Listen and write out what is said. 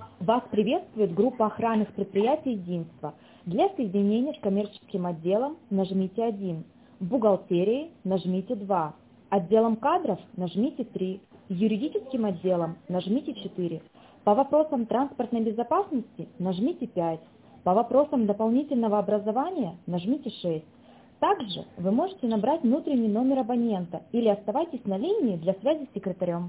Вас приветствует группа охранных предприятий «Единство». Для соединения с коммерческим отделом нажмите 1, бухгалтерией нажмите 2, отделом кадров нажмите 3, юридическим отделом нажмите 4, по вопросам транспортной безопасности нажмите 5, по вопросам дополнительного образования нажмите 6. Также вы можете набрать внутренний номер абонента или оставайтесь на линии для связи с секретарем.